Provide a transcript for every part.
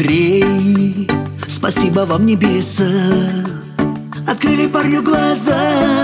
Андрей, спасибо вам, небеса, открыли парню глаза.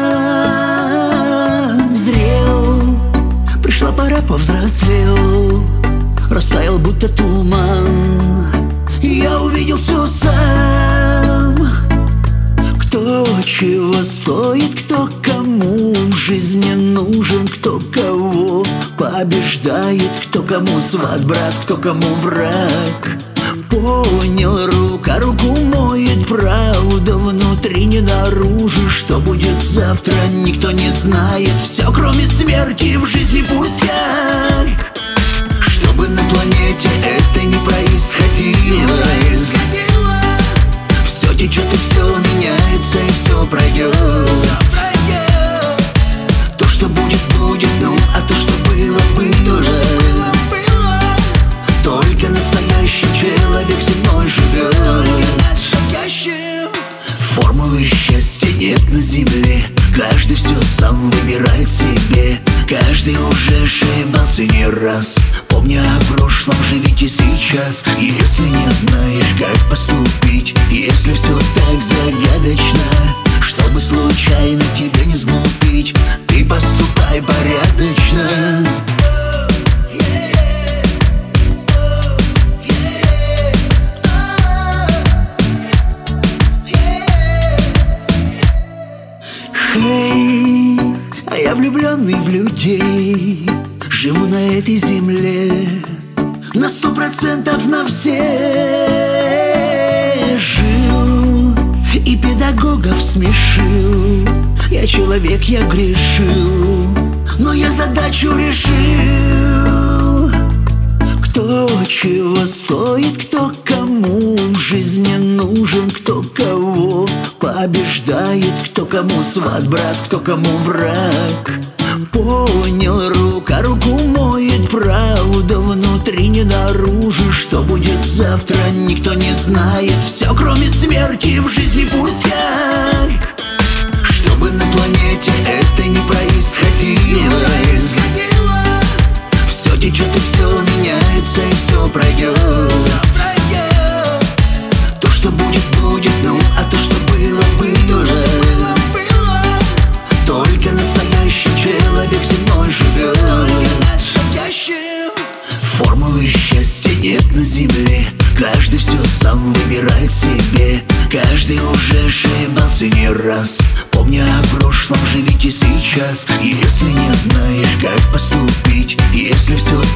Зрел, пришла пора, повзрослел, растаял будто туман, и я увидел все сам. Кто чего стоит, кто кому в жизни нужен, кто кого побеждает, кто кому сват, брат, кто кому враг. Понял, рука руку моет, правда внутри, не наружу. Что будет завтра, никто не знает. Все, кроме смерти, в жизни пустяк. Чтобы на планете это не происходило, все течет и все меняется, и все пройдет. То, что будет, будет, ну, а то, что было, было. Только настоящий человек земной живет. Формулы счастья нет на земле, каждый все сам выбирает себе. Каждый уже ошибался не раз, помня о прошлом, живите сейчас. Если не знаешь, как поступить, если все так загадочно, чтобы случайно тебя не сглупить, ты поступай порядочно. Эй, а я влюбленный в людей, живу на этой земле на 100% на все. Жил и педагогов смешил, я человек, я грешил, но я задачу решил. Кто чего стоит, кто кому в жизни нужен, кто кого побеждает, кто кому сват, брат, кто кому враг. Понял, рука руку моет, правда внутри, не наружу. Что будет завтра, никто не знает. Все, кроме смерти, в жизни пустяк. Чтобы на планете это не происходило, все течет и все меняется, и все пройдет. То, что будет, будет, ну, а то, что было, было. Только настоящий человек земной живет. Формулы счастья нет на земле, каждый все сам выбирает себе. Каждый уже ошибался не раз, помня о прошлом, живите сейчас. Если не знаешь, как поступить, если все